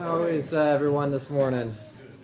How is everyone this morning?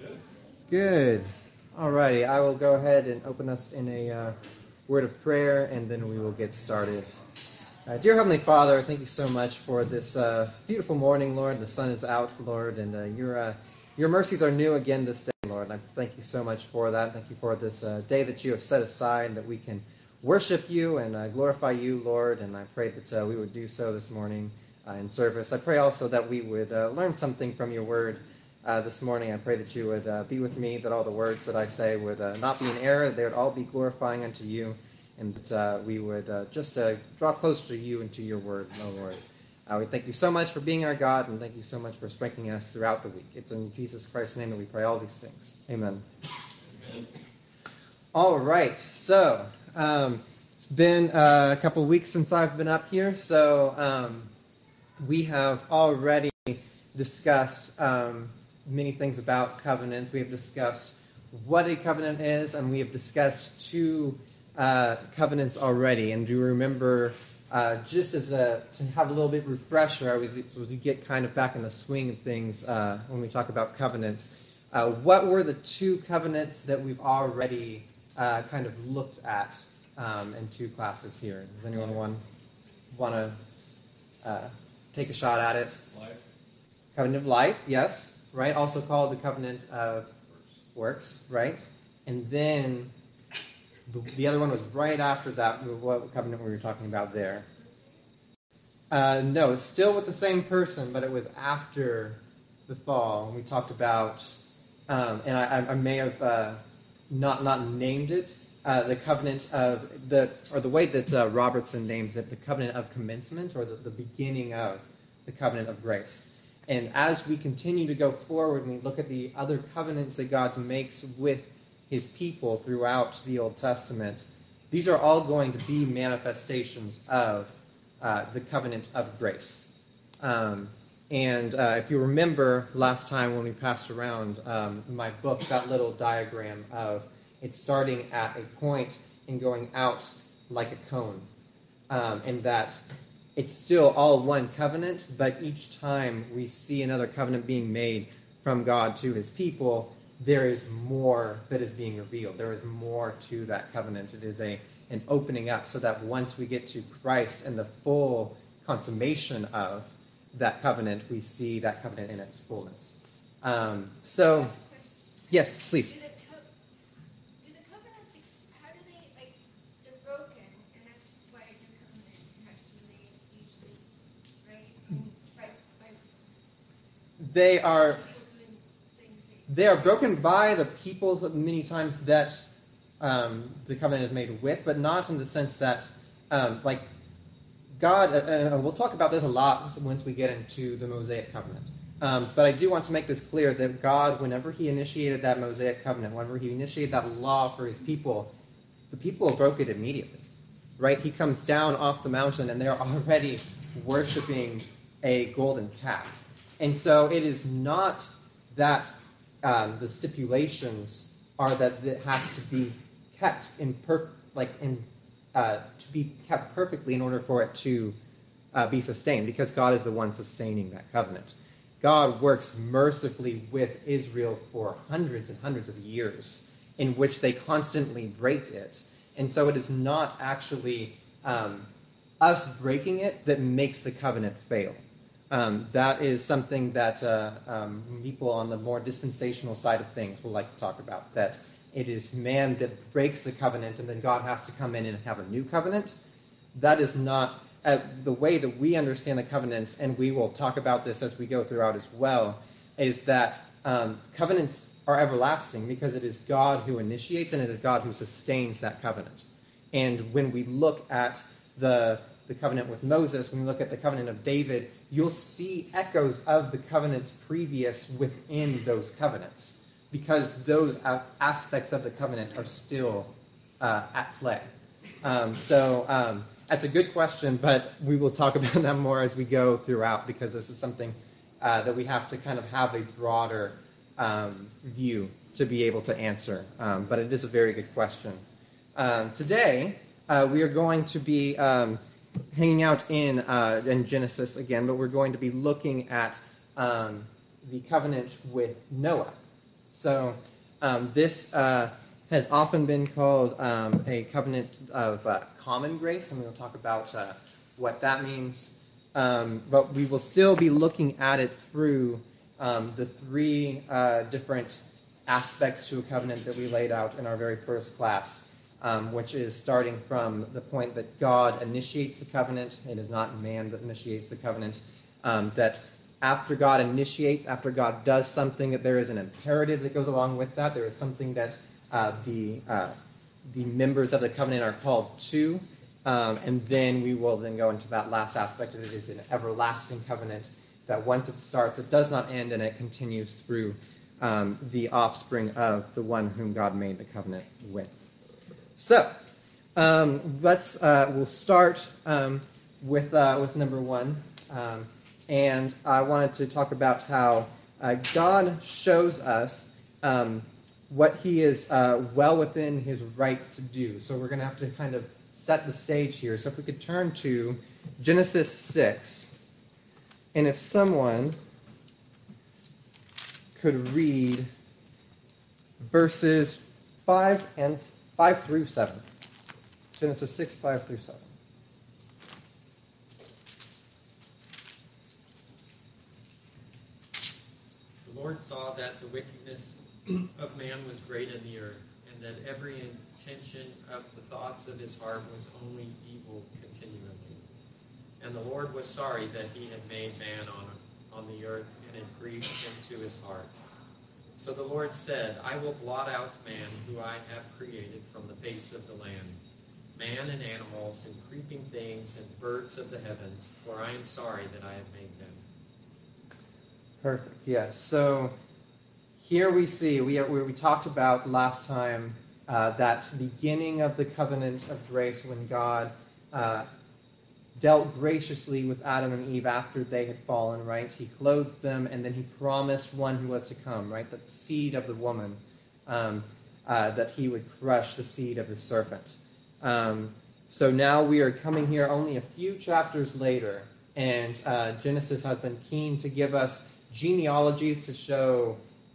Good. Alrighty, I will go ahead and open us in a word of prayer, and then we will get started. Dear Heavenly Father, thank you so much for this beautiful morning, Lord. The sun is out, Lord, and your mercies are new again this day, Lord. And I thank you so much for that. Thank you for this day that you have set aside, that we can worship you and glorify you, Lord. And I pray that we would do so this morning in service. I pray also that we would learn something from your word this morning. I pray that you would be with me, that all the words that I say would not be in error, they would all be glorifying unto you, and that we would just draw closer to you and to your word, oh Lord. We thank you so much for being our God, and thank you so much for strengthening us throughout the week. It's in Jesus Christ's name that we pray all these things. Amen. Amen. All right, so it's been a couple of weeks since I've been up here, so we have already discussed many things about covenants. We have discussed what a covenant is, and we have discussed two covenants already. And do you remember, just as to have a little bit refresher, as we get kind of back in the swing of things when we talk about covenants, what were the two covenants that we've already kind of looked at in two classes here? Does anyone want to take a shot at it? Life. Covenant of life, yes, right? Also called the covenant of works, right? And then the other one was right after that. What covenant we were talking about there? No, it's still with the same person, but it was after the fall. We talked about, and I may have not named it, the covenant of the way that Robertson names it, the covenant of commencement, or the beginning of the covenant of grace. And as we continue to go forward and we look at the other covenants that God makes with his people throughout the Old Testament, these are all going to be manifestations of the covenant of grace. And if you remember last time when we passed around my book, that little diagram of it starting at a point and going out like a cone, and that it's still all one covenant, but each time we see another covenant being made from God to his people, there is more that is being revealed. There is more to that covenant. It is an opening up so that once we get to Christ and the full consummation of that covenant, we see that covenant in its fullness. Yes, please. Do the covenants, how do they, like, they're broken, and that's why a new covenant has to be made usually, right? They are... Things They are broken by the people many times that the covenant is made with, but not in the sense that, like, God, we'll talk about this a lot once we get into the Mosaic covenant. But I do want to make this clear that God, whenever he initiated that Mosaic covenant, whenever he initiated that law for his people, the people broke it immediately, right? He comes down off the mountain and they're already worshiping a golden calf. And so it is not that the stipulations are that it has to be kept to be kept perfectly in order for it to be sustained, because God is the one sustaining that covenant. God works mercifully with Israel for hundreds and hundreds of years in which they constantly break it. And so it is not actually us breaking it that makes the covenant fail. That is something that people on the more dispensational side of things will like to talk about, that it is man that breaks the covenant and then God has to come in and have a new covenant. That is not the way that we understand the covenants, and we will talk about this as we go throughout as well, is that covenants are everlasting because it is God who initiates and it is God who sustains that covenant. And when we look at the covenant with Moses, when we look at the covenant of David, you'll see echoes of the covenants previous within those covenants, because those aspects of the covenant are still at play. That's a good question, but we will talk about that more as we go throughout, because this is something that we have to kind of have a broader view to be able to answer. But it is a very good question. Today, we are going to be hanging out in Genesis again, but we're going to be looking at the covenant with Noah. So this has often been called a covenant of common grace, and we'll talk about what that means. But we will still be looking at it through the three different aspects to a covenant that we laid out in our very first class, which is starting from the point that God initiates the covenant. It is not man that initiates the covenant. That after God initiates, after God does something, that there is an imperative that goes along with that. There is something that the members of the covenant are called to. And then we will then go into that last aspect of it. It is an everlasting covenant that once it starts, it does not end, and it continues through the offspring of the one whom God made the covenant with. So we'll start with number one. And I wanted to talk about how God shows us what he is well within his rights to do. So we're going to have to kind of set the stage here. So if we could turn to Genesis 6, and if someone could read verses 5 through 7. Genesis 6, 5 through 7. The Lord saw that the wickedness of man was great in the earth, and that every intention of the thoughts of his heart was only evil continually. And the Lord was sorry that he had made man on the earth, and it grieved him to his heart. So the Lord said, I will blot out man who I have created from the face of the land, man and animals and creeping things and birds of the heavens, for I am sorry that I have made them. Perfect. Yes. So here we see, we talked about last time that beginning of the covenant of grace when God dealt graciously with Adam and Eve after they had fallen, right? He clothed them, and then he promised one who was to come, right? That seed of the woman, that he would crush the seed of the serpent. So now we are coming here only a few chapters later, and Genesis has been keen to give us genealogies to show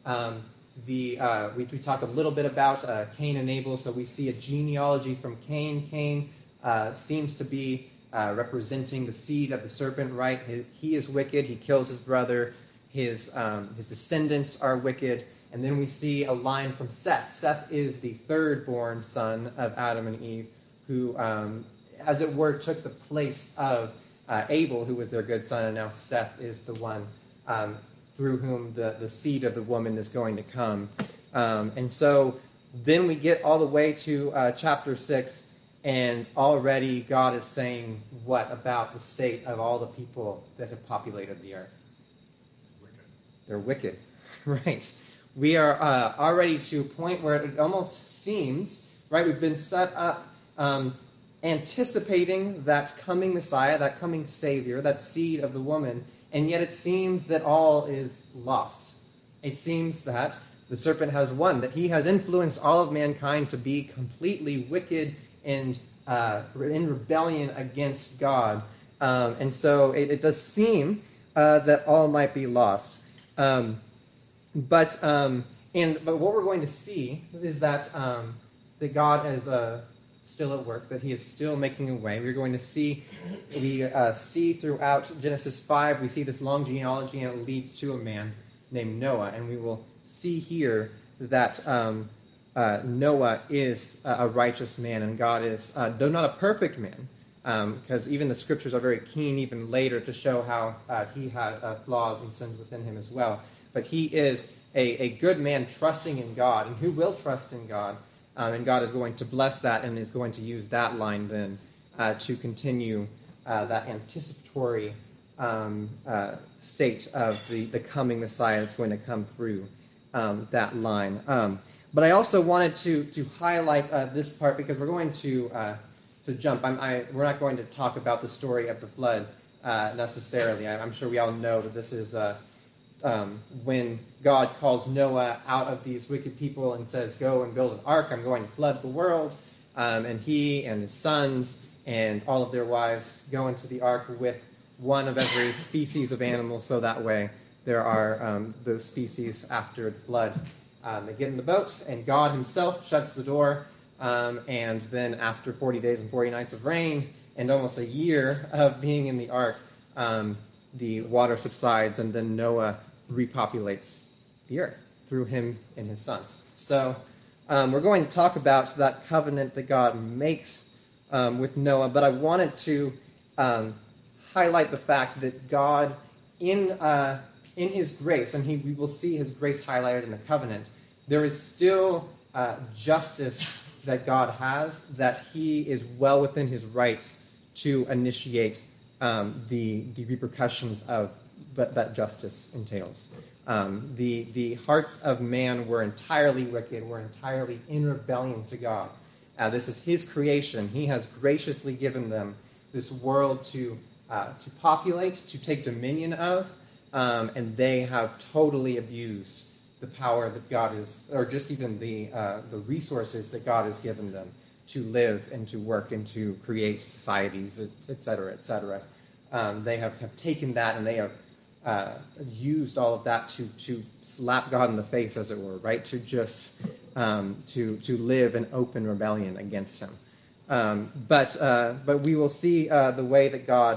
we talked a little bit about Cain and Abel, so we see a genealogy from Cain. Cain seems to be representing the seed of the serpent, right? He is wicked. He kills his brother. His descendants are wicked. And then we see a line from Seth. Seth is the third-born son of Adam and Eve, who, as it were, took the place of Abel, who was their good son, and now Seth is the one through whom the seed of the woman is going to come. And so then we get all the way to chapter 6, and already God is saying what about the state of all the people that have populated the earth? Wicked. They're wicked, right? We are already to a point where it almost seems, right, we've been set up anticipating that coming Messiah, that coming Savior, that seed of the woman, and yet it seems that all is lost. It seems that the serpent has won, that he has influenced all of mankind to be completely wicked and in rebellion against God. And so it does seem that all might be lost. But what we're going to see is that God is still at work, that he is still making a way. We're going to see, we see throughout Genesis 5, we see this long genealogy, and it leads to a man named Noah. And we will see here that Noah is a righteous man, and God is, though not a perfect man, because even the scriptures are very keen even later to show how he had flaws and sins within him as well. But he is a good man trusting in God, and who will trust in God. And God is going to bless that and is going to use that line then to continue that anticipatory state of the coming Messiah that's going to come through that line. But I also wanted to highlight this part because we're going to jump. We're not going to talk about the story of the flood necessarily. I'm sure we all know that this is when God calls Noah out of these wicked people and says, go and build an ark, I'm going to flood the world. And he and his sons and all of their wives go into the ark with one of every species of animal, so that way there are those species after the flood. They get in the boat, and God himself shuts the door, and then after 40 days and 40 nights of rain and almost a year of being in the ark, the water subsides, and then Noah repopulates the earth through him and his sons. So we're going to talk about that covenant that God makes with Noah, but I wanted to highlight the fact that God, in his grace, and we will see his grace highlighted in the covenant, there is still justice that God has, that he is well within his rights to initiate the repercussions of that justice entails. The hearts of man were entirely wicked, were entirely in rebellion to God. This is his creation. He has graciously given them this world to populate, to take dominion of, and they have totally abused the power that God is, or just even the resources that God has given them to live and to work and to create societies, etc., etc. They have taken that and they have used all of that to slap God in the face, as it were, right? To just to live in open rebellion against him. But we will see the way that God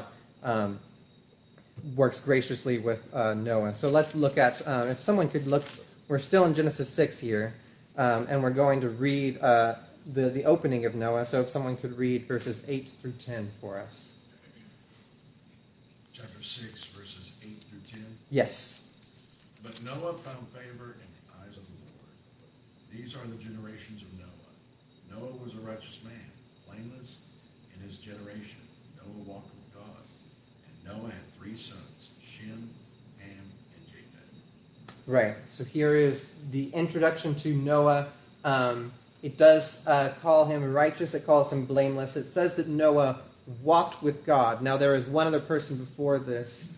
works graciously with Noah. So let's look at, if someone could look, we're still in Genesis 6 here, and we're going to read the opening of Noah. So if someone could read verses 8 through 10 for us. Chapter 6, verses 8 through 10. Yes. But Noah found favor in the eyes of the Lord. These are the generations of Noah. Noah was a righteous man, blameless in his generation. Noah walked with God. And Noah had 3 sons, Shem, Ham, and Japheth. Right. So here is the introduction to Noah. It does call him righteous. It calls him blameless. It says that Noah walked with God. Now, there is one other person before this,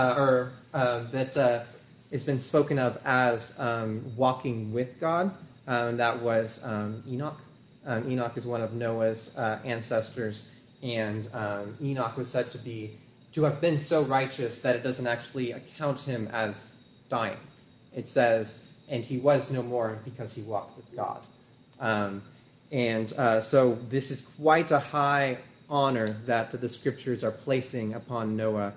that has been spoken of as walking with God, and that was Enoch. Enoch is one of Noah's ancestors, and Enoch was said to have been so righteous that it doesn't actually account him as dying. It says, and he was no more because he walked with God. So this is quite a high honor that the scriptures are placing upon Noah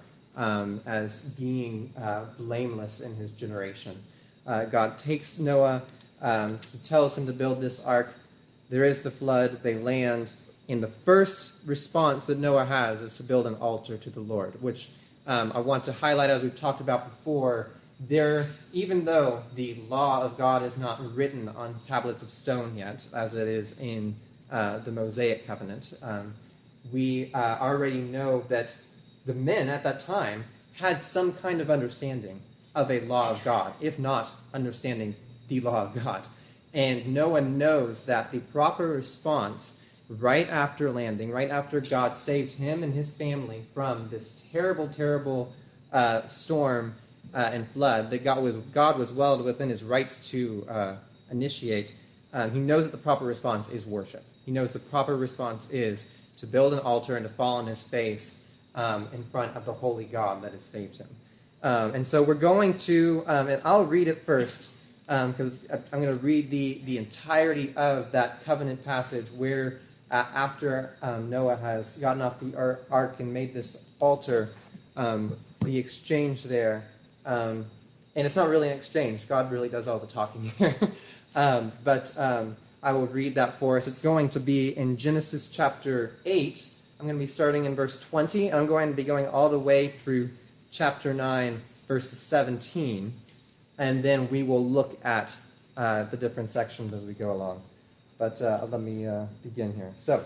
as being blameless in his generation. God takes Noah, he tells him to build this ark. There is the flood, they land, and the first response that Noah has is to build an altar to the Lord, which I want to highlight, as we've talked about before. Even though the law of God is not written on tablets of stone yet, as it is in the Mosaic covenant, we already know that the men at that time had some kind of understanding of a law of God, if not understanding the law of God. And Noah knows that the proper response right after landing, right after God saved him and his family from this terrible, terrible storm and flood that God was well within his rights to initiate, he knows that the proper response is worship. He knows the proper response is to build an altar and to fall on his face in front of the holy God that has saved him. And so we're going to, and I'll read it first, because I'm going to read the entirety of that covenant passage where after Noah has gotten off the ark and made this altar, the exchange there. And it's not really an exchange. God really does all the talking here. But I will read that for us. It's going to be in Genesis chapter 8. I'm going to be starting in verse 20. And I'm going to be going all the way through chapter 9, verses 17. And then we will look at the different sections as we go along. But let me begin here. So,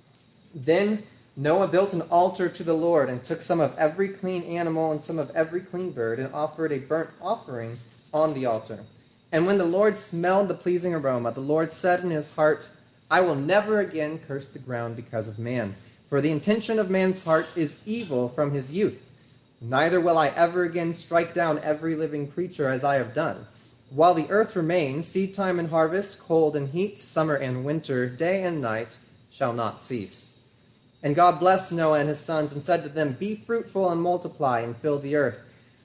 then Noah built an altar to the Lord and took some of every clean animal and some of every clean bird and offered a burnt offering on the altar. And when the Lord smelled the pleasing aroma, the Lord said in his heart, I will never again curse the ground because of man, for the intention of man's heart is evil from his youth. Neither will I ever again strike down every living creature as I have done. While the earth remains, seed time and harvest, cold and heat, summer and winter, day and night shall not cease. And God blessed Noah and his sons and said to them, Be fruitful and multiply and fill the earth.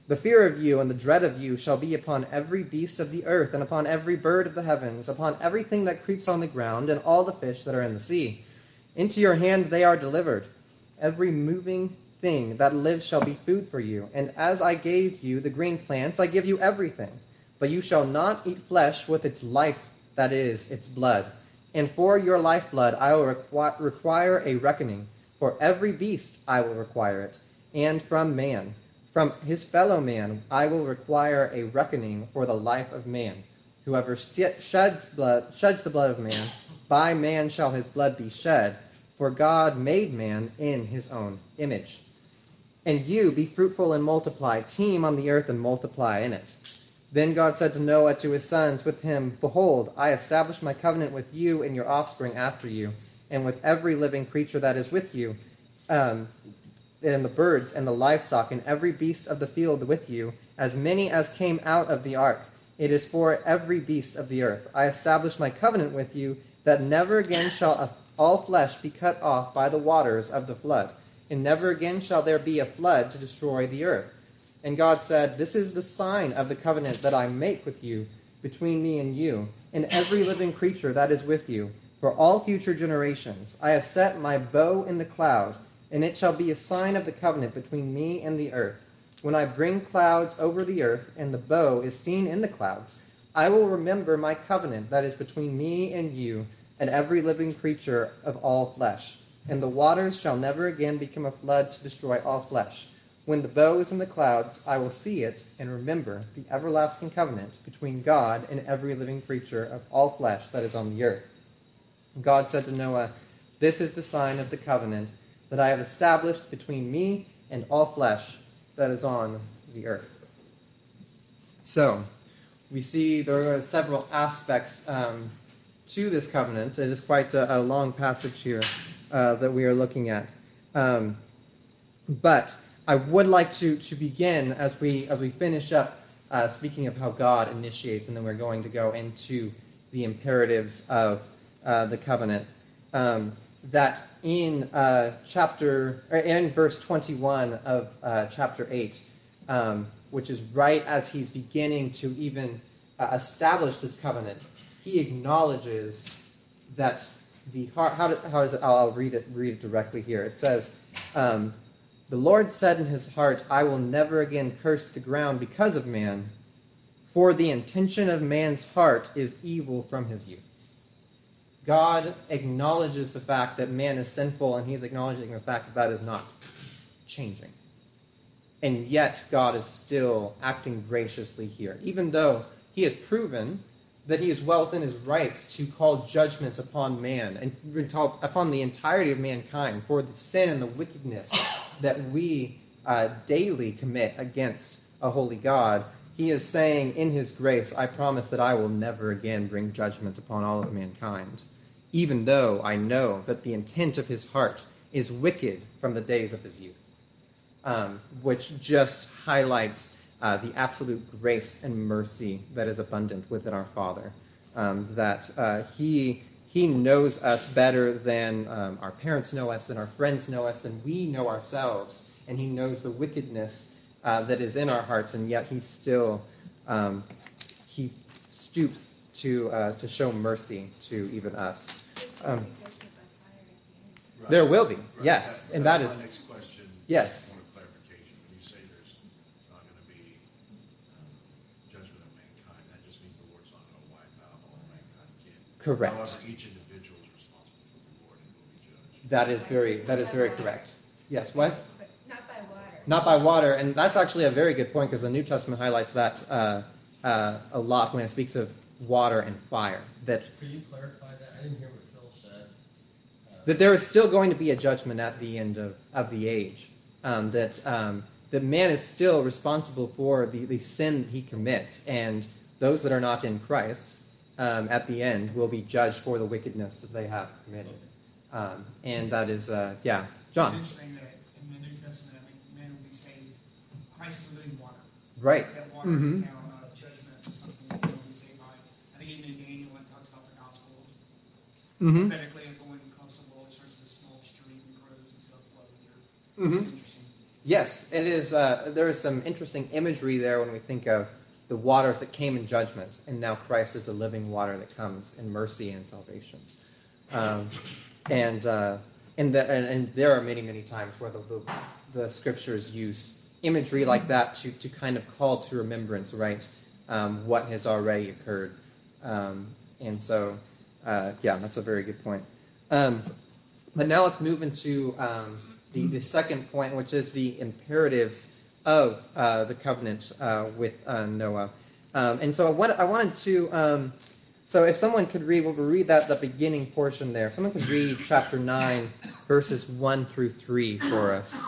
The fear of you and the dread of you shall be upon every beast of the earth, and upon every bird of the heavens, upon everything that creeps on the ground, and all the fish that are in the sea. Into your hand they are delivered. Every moving thing that lives shall be food for you. And as I gave you the green plants, I give you everything. But you shall not eat flesh with its life, that is, its blood. And for your lifeblood I will require a reckoning. For every beast I will require it. And from man, from his fellow man, I will require a reckoning for the life of man. Whoever sheds the blood of man, by man shall his blood be shed. For God made man in his own image. And you, be fruitful and multiply, teem on the earth and multiply in it. Then God said to Noah, to his sons with him, Behold, I establish my covenant with you and your offspring after you, and with every living creature that is with you, and the birds and the livestock and every beast of the field with you, as many as came out of the ark. It is for every beast of the earth. I establish my covenant with you, that never again shall all flesh be cut off by the waters of the flood, and never again shall there be a flood to destroy the earth. And God said, This is the sign of the covenant that I make with you, between me and you, and every living creature that is with you, for all future generations. I have set my bow in the cloud, and it shall be a sign of the covenant between me and the earth. When I bring clouds over the earth, and the bow is seen in the clouds, I will remember my covenant that is between me and you, and every living creature of all flesh. And the waters shall never again become a flood to destroy all flesh. When the bow is in the clouds, I will see it and remember the everlasting covenant between God and every living creature of all flesh that is on the earth. God said to Noah, This is the sign of the covenant that I have established between me and all flesh that is on the earth. So, we see there are several aspects to this covenant. It is quite a long passage here that we are looking at. But I would like to begin as we finish up speaking of how God initiates, and then we're going to go into the imperatives of the covenant. That in verse 21 of chapter 8, which is right as he's beginning to even establish this covenant, he acknowledges that the heart. How does it? I'll read it directly here. It says, "The Lord said in his heart, I will never again curse the ground because of man, for the intention of man's heart is evil from his youth." God acknowledges the fact that man is sinful, and he's acknowledging the fact that that is not changing. And yet God is still acting graciously here, even though he has proven that he is well within his rights to call judgment upon man and upon the entirety of mankind for the sin and the wickedness that we daily commit against a holy God. He is saying in his grace, I promise that I will never again bring judgment upon all of mankind, even though I know that the intent of his heart is wicked from the days of his youth, which just highlights the absolute grace and mercy that is abundant within our Father, that he knows us better than our parents know us, than our friends know us, than we know ourselves, and he knows the wickedness that is in our hearts, and yet he still he stoops to show mercy to even us. There will be, yes, and that is my next question. Yes. Point of clarification. When you say there's not going to be judgment of mankind, that just means the Lord's not going to wipe out all mankind again. Correct. However, each individual is responsible for the Lord and will be judged. That is very correct. Yes, what? But not by water. Not by water, and that's actually a very good point because the New Testament highlights that a lot when it speaks of water and fire. That Could you clarify that? I didn't hear what Phil said. that there is still going to be a judgment at the end of the age. That man is still responsible for the sin that he commits, and those that are not in Christ at the end will be judged for the wickedness that they have committed. And that is, John. It's interesting that in the New Testament, men will be saved. Christ is the living water. Right. That water Mhm. is now not a judgment, it's something that we will be saved by. I think even in Daniel, when it talks about the gospel, Mm-hmm. prophetically going across the world, it starts with a small stream and grows into a flood. Mhm. It's interesting. Yes, it is. There is some interesting imagery there when we think of the waters that came in judgment, and now Christ is the living water that comes in mercy and salvation. And there are many, many times where the scriptures use imagery like that to kind of call to remembrance, right, what has already occurred. And so, that's a very good point. But now let's move into the second point, which is the imperatives of the covenant with Noah. And so I wanted to... so if someone could read, we'll read the beginning portion there. If someone could read chapter 9, verses 1 through 3 for us.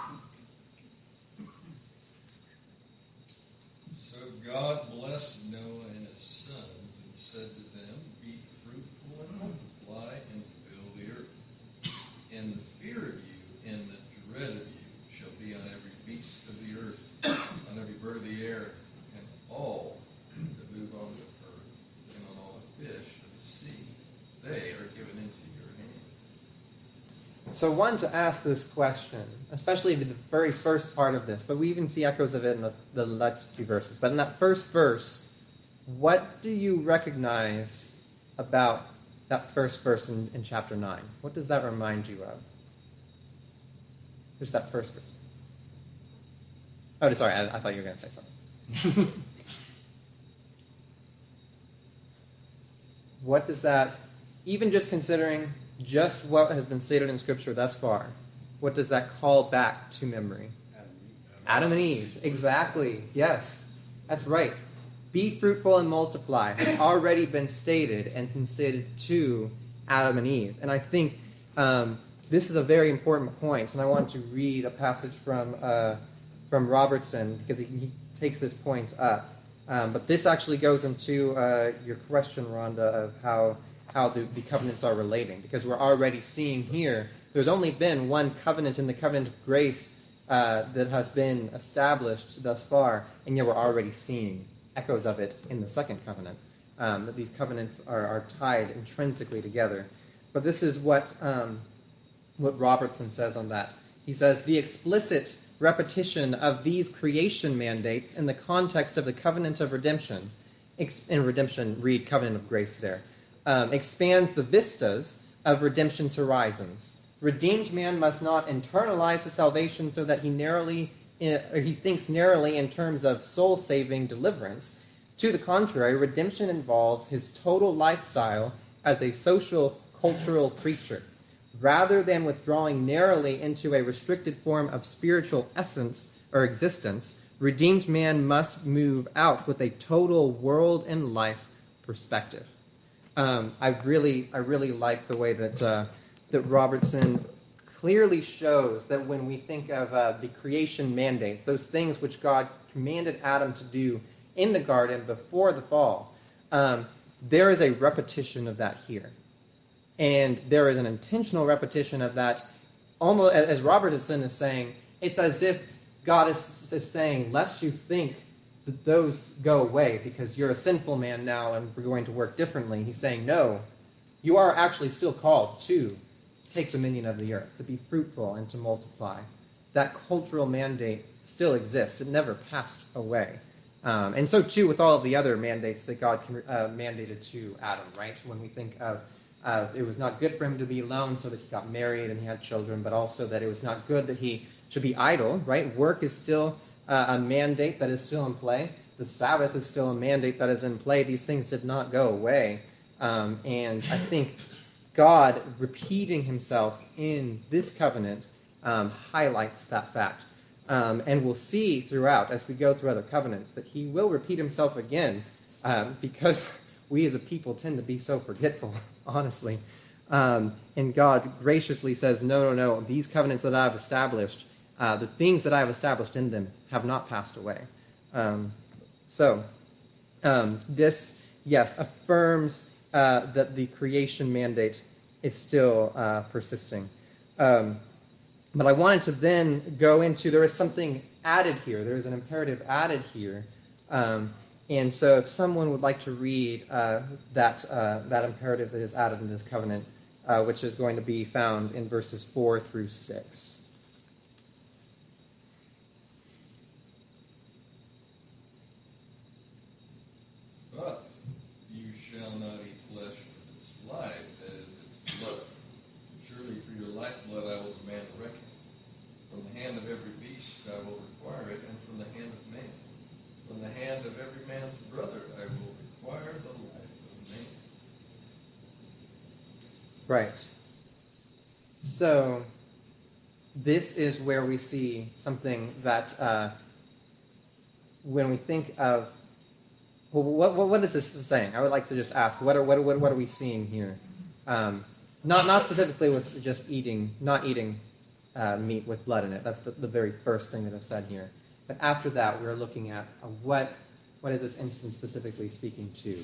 So God blessed Noah and his sons and said to them, "Be fruitful and multiply and fill the earth. And the fear of you and the dread of you shall be on every beast of the earth, on every bird of the air, and all that move on the earth, and on all the fish of the sea. They are given into your hand." So I wanted to ask this question, especially the very first part of this, but we even see echoes of it in the next few verses. But in that first verse, what do you recognize about that first verse in chapter 9? What does that remind you of? Just that first verse. Oh, sorry, I thought you were going to say something. What does that, even just considering just what has been stated in Scripture thus far, what does that call back to memory? Adam and Eve. Exactly. Yes. That's right. Be fruitful and multiply has already been stated and been stated to Adam and Eve. And I think this is a very important point, and I want to read a passage from Robertson because he takes this point up. But this actually goes into your question, Rhonda, of how the covenants are relating, because we're already seeing here there's only been one covenant in the covenant of grace that has been established thus far, and yet we're already seeing echoes of it in the second covenant. That these covenants are tied intrinsically together. But this is what Robertson says on that. He says, the explicit repetition of these creation mandates in the context of the covenant of redemption, in redemption, read covenant of grace there, expands the vistas of redemption's horizons. Redeemed man must not internalize the salvation so that he thinks narrowly in terms of soul-saving deliverance. To the contrary, redemption involves his total lifestyle as a social, cultural creature. Rather than withdrawing narrowly into a restricted form of spiritual essence or existence, redeemed man must move out with a total world and life perspective. I really like the way that Robertson clearly shows that when we think of the creation mandates, those things which God commanded Adam to do in the garden before the fall, there is a repetition of that here. And there is an intentional repetition of that, almost as Robertson is saying, it's as if God is saying, lest you think that those go away because you're a sinful man now and we're going to work differently. He's saying, no, you are actually still called to take dominion of the earth, to be fruitful and to multiply. That cultural mandate still exists. It never passed away. And so, too, with all of the other mandates that God mandated to Adam, right? When we think of it was not good for him to be alone, so that he got married and he had children, but also that it was not good that he should be idle, right? Work is still a mandate that is still in play. The Sabbath is still a mandate that is in play. These things did not go away. And I think God repeating himself in this covenant highlights that fact. And we'll see throughout, as we go through other covenants, that he will repeat himself again because we as a people tend to be so forgetful, honestly. And God graciously says, no, these covenants that I have established, the things that I have established in them have not passed away. This, yes, affirms that the creation mandate is still persisting. But I wanted to then go into, there is something added here. There is an imperative added here. And so if someone would like to read that imperative that is added in this covenant, which is going to be found in verses 4 through 6. shall not eat flesh with its life, that is, its blood. Surely for your lifeblood I will demand a reckoning. From the hand of every beast I will require it, and from the hand of man. From the hand of every man's brother I will require the life of man. Right. So, this is where we see something that, when we think of, well, what is this saying? I would like to just ask, what are we seeing here? Not specifically with just not eating meat with blood in it. That's the very first thing that is said here. But after that, we're looking at what is this instance specifically speaking to?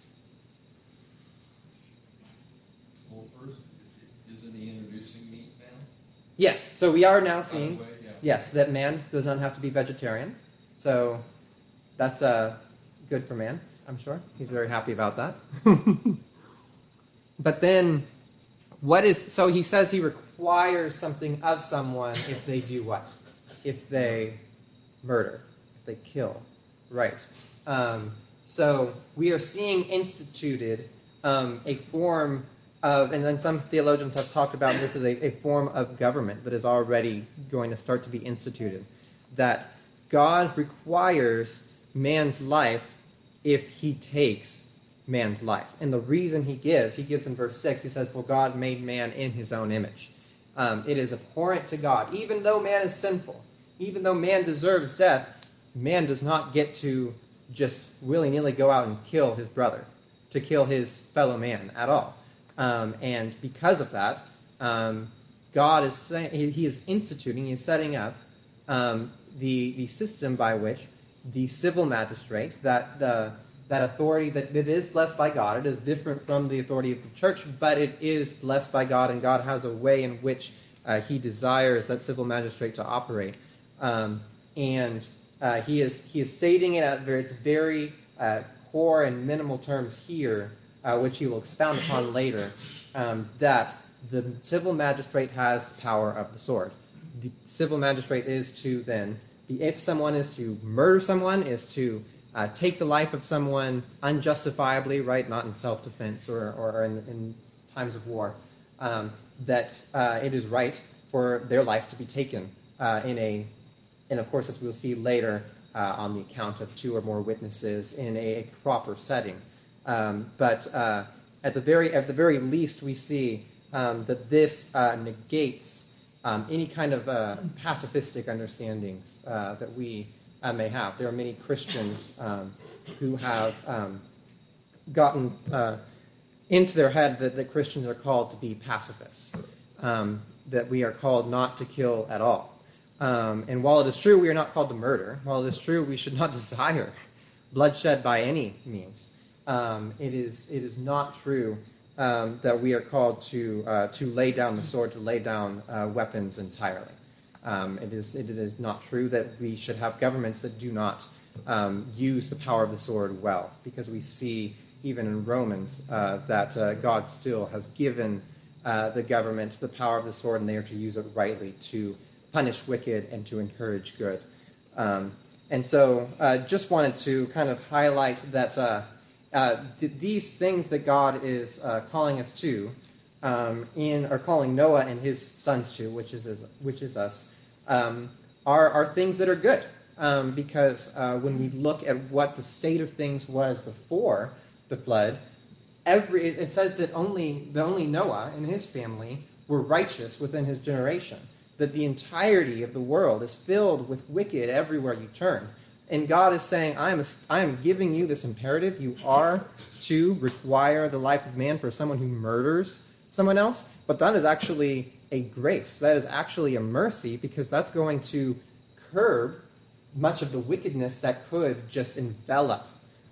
Well, first, isn't he introducing meat now? Yes, so we are now seeing, By the way, yeah. yes, that man does not have to be vegetarian. So that's good for man, I'm sure. He's very happy about that. But then, so he says he requires something of someone if they do what? If they murder, if they kill. Right. So we are seeing instituted a form of, and then some theologians have talked about this as a form of government that is already going to start to be instituted. That God requires man's life if he takes man's life. And the reason he gives in verse 6, he says, "For God made man in his own image." It is abhorrent to God. Even though man is sinful, even though man deserves death, man does not get to just willy-nilly go out and kill his brother, to kill his fellow man at all. And because of that, God is saying, he is instituting, he is setting up the system by which the civil magistrate, that authority that is blessed by God, it is different from the authority of the church, but it is blessed by God, and God has a way in which he desires that civil magistrate to operate. And he is stating it at its very core and minimal terms here, which he will expound upon later, that the civil magistrate has the power of the sword. The civil magistrate is to then, if someone is to murder someone, is to take the life of someone unjustifiably, right, not in self-defense or in times of war, that it is right for their life to be taken and of course, as we'll see later on the account of two or more witnesses in a proper setting. But at the very least, we see that this negates any kind of pacifistic understandings that we may have. There are many Christians who have gotten into their head that Christians are called to be pacifists, that we are called not to kill at all. And while it is true we are not called to murder, while it is true we should not desire bloodshed by any means, it is not true that we are called to lay down the sword, to lay down weapons entirely. It is not true that we should have governments that do not use the power of the sword well, because we see even in Romans that God still has given the government the power of the sword, and they are to use it rightly to punish wicked and to encourage good. And so just wanted to kind of highlight that these things that God is calling us to, or calling Noah and his sons to, which is us, are things that are good. Because when we look at what the state of things was before the flood, it says that only Noah and his family were righteous within his generation. That the entirety of the world is filled with wicked everywhere you turn. And God is saying, I am giving you this imperative. You are to require the life of man for someone who murders someone else. But that is actually a grace. That is actually a mercy, because that's going to curb much of the wickedness that could just envelop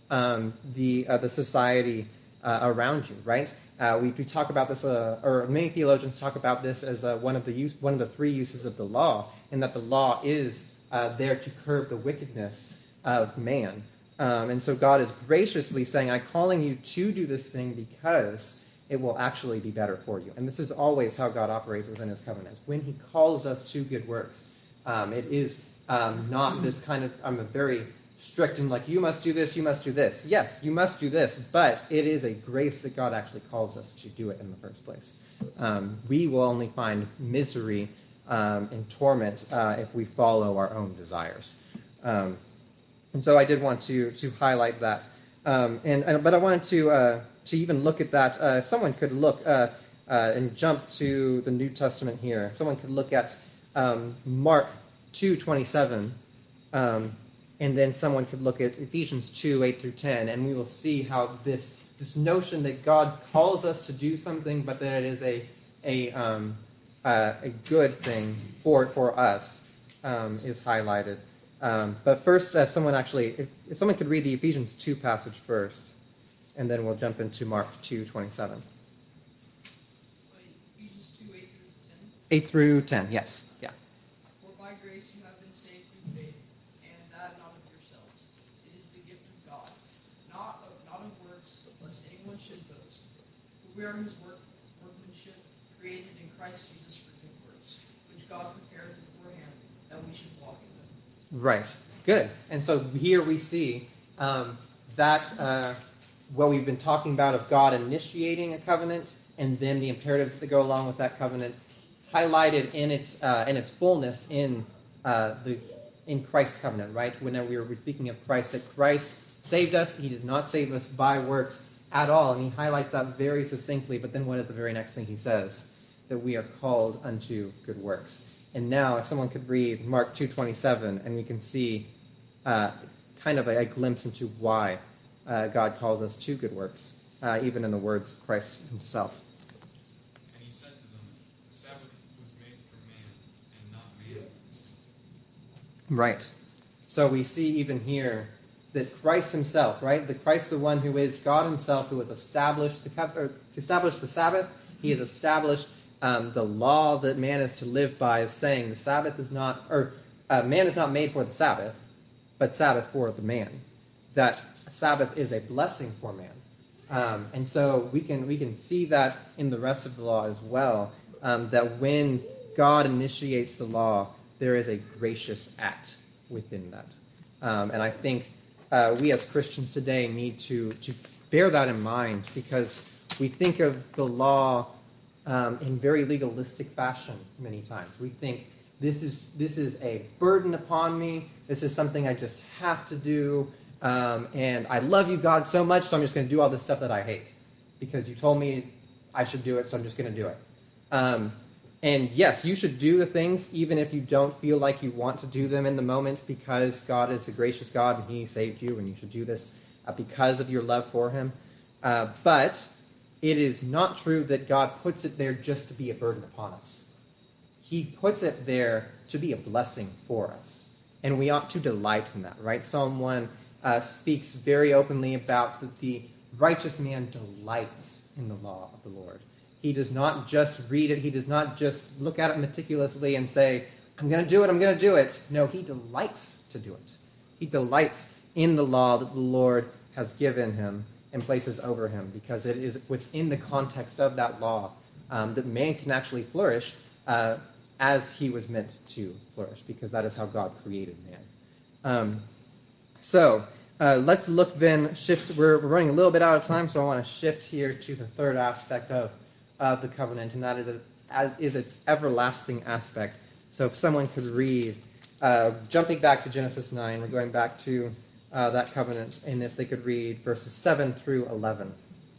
the society around you, right? We talk about this, or many theologians talk about this as one of the three uses of the law, and that the law is there to curb the wickedness of man. And so God is graciously saying, I'm calling you to do this thing because it will actually be better for you. And this is always how God operates within his covenant. When he calls us to good works, it is not this kind of, I'm a very strict and like, you must do this, you must do this. Yes, you must do this, but it is a grace that God actually calls us to do it in the first place. We will only find misery and torment if we follow our own desires. And so I did want to highlight that. But I wanted to even look at that. If someone could look and jump to the New Testament here, if someone could look at Mark 2:27, and then someone could look at Ephesians 2:8-10, and we will see how this notion that God calls us to do something, but that it is a good thing for us is highlighted. But first, if someone could read the Ephesians 2 passage first, and then we'll jump into Mark 2:27. Ephesians 2, 8 through 10, yes. Yeah. For by grace you have been saved through faith, and that not of yourselves. It is the gift of God, not of works, lest anyone should boast. For we are his workmanship, created in Christ Jesus for good works, which God prepared beforehand that we should walk in them. Right. Good. And so here we see that what we've been talking about of God initiating a covenant, and then the imperatives that go along with that covenant, highlighted in its fullness in Christ's covenant. Right. When we were speaking of Christ, that Christ saved us, He did not save us by works at all, and He highlights that very succinctly. But then, what is the very next thing He says? That we are called unto good works. And now, if someone could read Mark 2:27, and we can see kind of a glimpse into why God calls us to good works, even in the words of Christ Himself. And He said to them, the Sabbath was made for man, and not man himself. Right. So we see even here that Christ Himself, right, the Christ, the one who is God Himself, who has established the Sabbath, He has established the law that man is to live by, is saying the Sabbath is not, man is not made for the Sabbath, but Sabbath for the man. That Sabbath is a blessing for man. And so we can see that in the rest of the law as well, that when God initiates the law, there is a gracious act within that. And I think we as Christians today need to bear that in mind, because we think of the law in very legalistic fashion many times. We think this is a burden upon me. This is something I just have to do. And I love you, God, so much, so I'm just going to do all this stuff that I hate. Because you told me I should do it, so I'm just going to do it. And yes, you should do the things even if you don't feel like you want to do them in the moment, because God is a gracious God and He saved you, and you should do this because of your love for Him. But it is not true that God puts it there just to be a burden upon us. He puts it there to be a blessing for us. And we ought to delight in that, right? Psalm 1 speaks very openly about that the righteous man delights in the law of the Lord. He does not just read it. He does not just look at it meticulously and say, I'm going to do it, I'm going to do it. No, he delights to do it. He delights in the law that the Lord has given him and places over him, because it is within the context of that law that man can actually flourish as he was meant to flourish, because that is how God created man. So let's look then, shift. We're running a little bit out of time, so I want to shift here to the third aspect of the covenant, and that is its everlasting aspect. So if someone could read, jumping back to Genesis 9, we're going back to that covenant, and if they could read verses 7 through 11.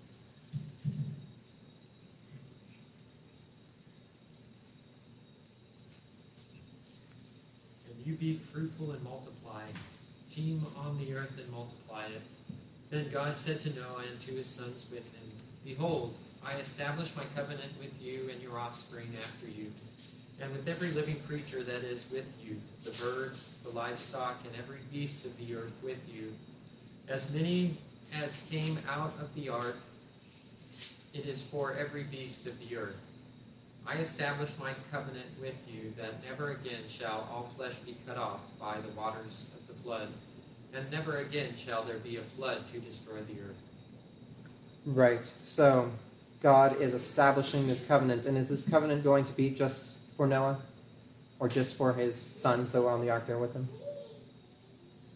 And you be fruitful and multiply, teem on the earth and multiply it. Then God said to Noah and to his sons with him, Behold, I establish my covenant with you and your offspring after you, and with every living creature that is with you, the birds, the livestock, and every beast of the earth with you. As many as came out of the ark, it is for every beast of the earth. I establish my covenant with you, that never again shall all flesh be cut off by the waters of the flood, and never again shall there be a flood to destroy the earth. Right. So God is establishing this covenant, and is this covenant going to be just for Noah, or just for his sons that were on the ark there with him?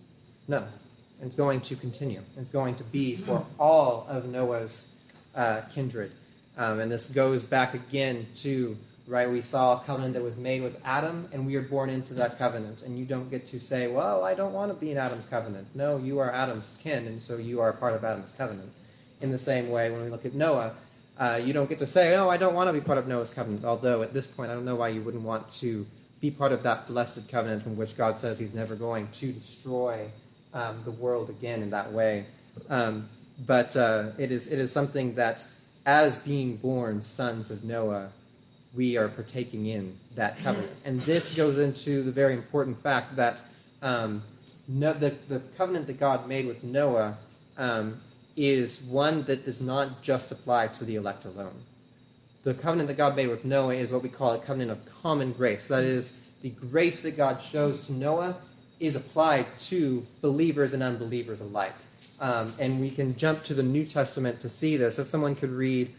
No. It's going to continue. It's going to be for all of Noah's kindred. And this goes back again to, right, we saw a covenant that was made with Adam, and we are born into that covenant. And you don't get to say, well, I don't want to be in Adam's covenant. No, you are Adam's kin, and so you are part of Adam's covenant. In the same way, when we look at Noah, you don't get to say, oh, I don't want to be part of Noah's covenant. Although at this point, I don't know why you wouldn't want to be part of that blessed covenant in which God says he's never going to destroy the world again in that way. But it is something that, as being born sons of Noah, we are partaking in that covenant. And this goes into the very important fact that the covenant that God made with Noah is one that does not just apply to the elect alone. The covenant that God made with Noah is what we call a covenant of common grace. That is, the grace that God shows to Noah is applied to believers and unbelievers alike. And we can jump to the New Testament to see this. If someone could read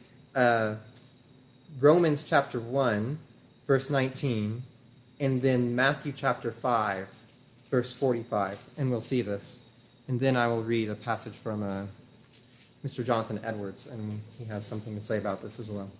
Romans chapter 1, verse 19, and then Matthew chapter 5, verse 45, and we'll see this. And then I will read a passage from Mr. Jonathan Edwards, and he has something to say about this as well.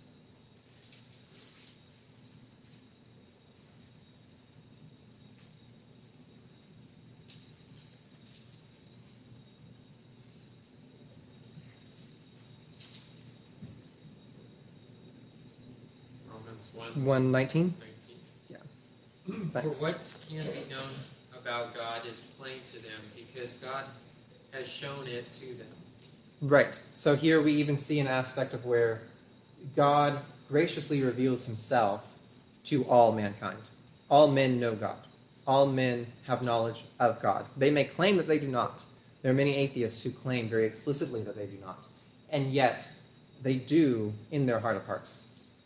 Romans 1:19? 1:19. Yeah. For Thanks. what can be known about God is plain to them, because God has shown it to them. Right. So here we even see an aspect of where God graciously reveals himself to all mankind. All men know God. All men have knowledge of God. They may claim that they do not. There are many atheists who claim very explicitly that they do not. And yet, they do in their heart of hearts.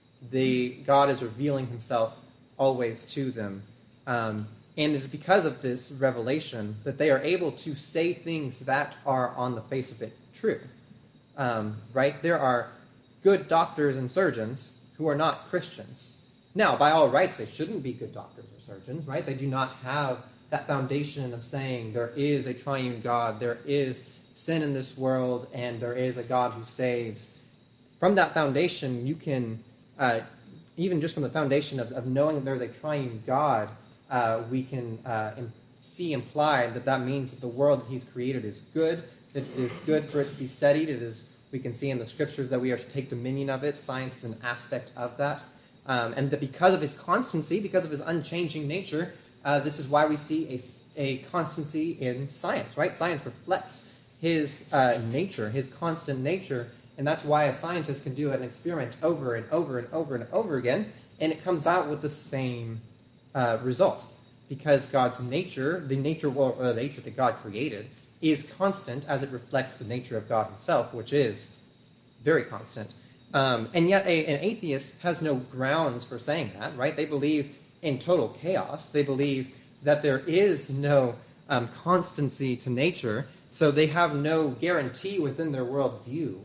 God is revealing himself always to them. And it is because of this revelation that they are able to say things that are on the face of it true. Right? There are good doctors and surgeons who are not Christians. Now, by all rights, they shouldn't be good doctors or surgeons, right? They do not have that foundation of saying there is a triune God, there is sin in this world, and there is a God who saves. From that foundation, you can, even just from the foundation of knowing that there is a triune God, we can see implied that means that the world that he's created is good, that it is good for it to be studied. It is, we can see in the scriptures that we are to take dominion of it. Science is an aspect of that. And that because of his constancy, because of his unchanging nature, this is why we see a constancy in science, right? Science reflects his nature, his constant nature, and that's why a scientist can do an experiment over and over and over and over again, and it comes out with the same result. Because God's nature, the nature that God created, is constant as it reflects the nature of God himself, which is very constant. And yet an atheist has no grounds for saying that, right? They believe in total chaos. They believe that there is no constancy to nature, so they have no guarantee within their worldview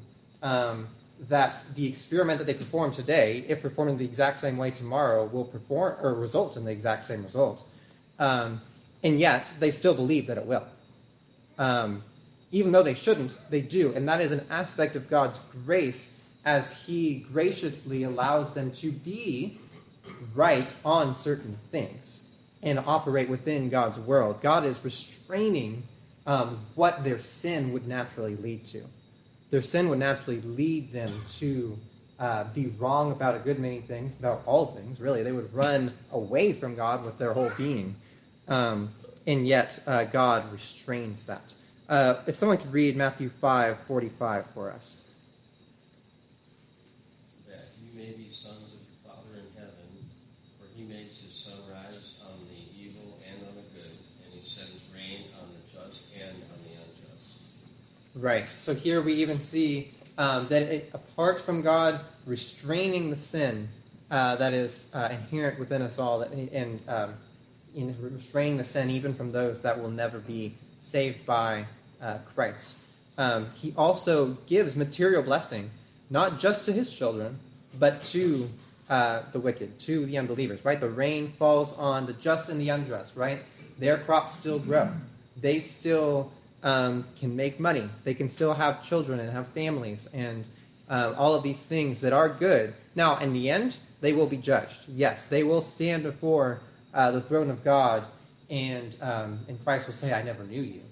that the experiment that they perform today, if performed the exact same way tomorrow, will perform or result in the exact same result. And yet, they still believe that it will. Even though they shouldn't, they do. And that is an aspect of God's grace as he graciously allows them to be right on certain things and operate within God's world. God is restraining what their sin would naturally lead to. Their sin would naturally lead them to be wrong about a good many things, about all things, really. They would run away from God with their whole being. And yet, God restrains that. If someone could read Matthew 5:45 for us. That you may be sons of your Father in heaven, for he makes his sun rise on the evil and on the good, and he sends rain on the just and on the unjust. Right. So here we even see that apart from God restraining the sin that is inherent within us all, and in restraining the sin even from those that will never be saved by Christ, he also gives material blessing, not just to his children, but to the wicked, to the unbelievers, right? The rain falls on the just and the unjust, right? Their crops still grow. they still can make money. They can still have children and have families and all of these things that are good. Now, in the end, they will be judged. Yes, they will stand before the throne of God, and Christ will say, I never knew you.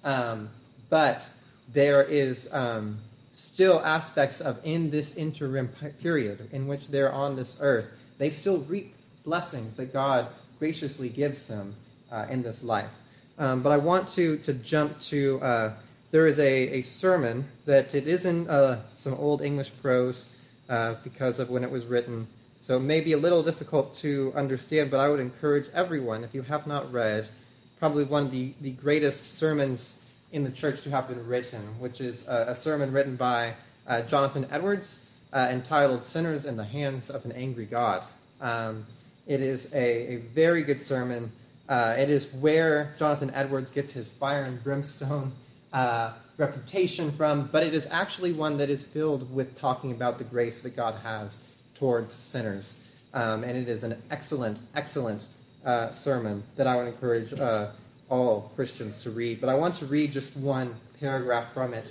But there is still aspects of, in this interim period in which they're on this earth, they still reap blessings that God graciously gives them in this life. But I want to jump to, there is a sermon that it is in some old English prose because of when it was written. So it may be a little difficult to understand, but I would encourage everyone, if you have not read, probably one of the greatest sermons in the church to have been written, which is a sermon written by Jonathan Edwards entitled Sinners in the Hands of an Angry God. It is a very good sermon. It is where Jonathan Edwards gets his fire and brimstone reputation from, but it is actually one that is filled with talking about the grace that God has towards sinners. And it is an excellent, excellent sermon that I would encourage all Christians to read. But I want to read just one paragraph from it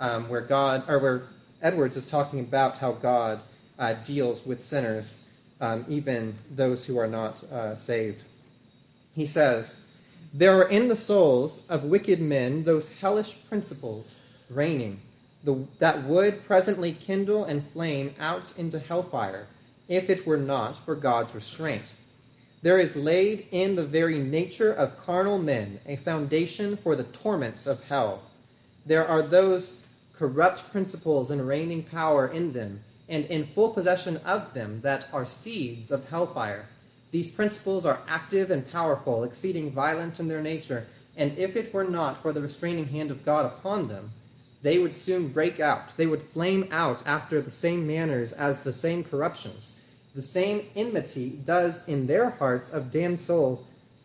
where Edwards is talking about how God deals with sinners, even those who are not saved. He says, "There are in the souls of wicked men those hellish principles reigning, that would presently kindle and flame out into hellfire, if it were not for God's restraint. There is laid in the very nature of carnal men a foundation for the torments of hell. There are those corrupt principles and reigning power in them, and in full possession of them, that are seeds of hellfire. These principles are active and powerful, exceeding violent in their nature, and if it were not for the restraining hand of God upon them, they would soon break out. They would flame out after the same manners as the same corruptions. The same enmity does in their hearts of damned souls,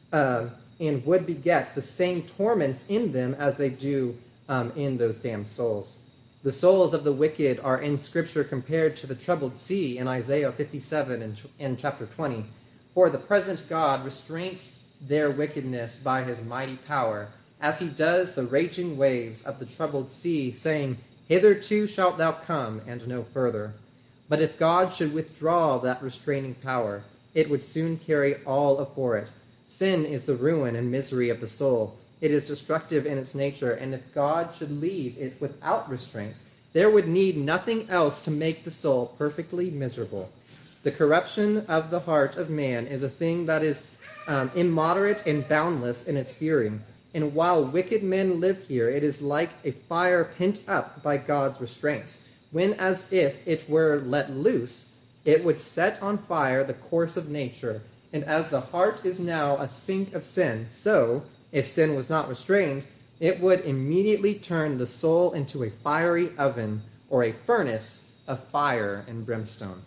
and would beget the same torments in them as they do in those damned souls. The souls of the wicked are in Scripture compared to the troubled sea in Isaiah 57 and chapter 20. For the present God restrains their wickedness by his mighty power, as he does the raging waves of the troubled sea, saying, Hitherto shalt thou come, and no further. But if God should withdraw that restraining power, it would soon carry all afore it. Sin is the ruin and misery of the soul. It is destructive in its nature, and if God should leave it without restraint, there would need nothing else to make the soul perfectly miserable. The corruption of the heart of man is a thing that is immoderate and boundless in its fury. And while wicked men live here, it is like a fire pent up by God's restraints, when as if it were let loose, it would set on fire the course of nature. And as the heart is now a sink of sin, so, if sin was not restrained, it would immediately turn the soul into a fiery oven, or a furnace of fire and brimstone."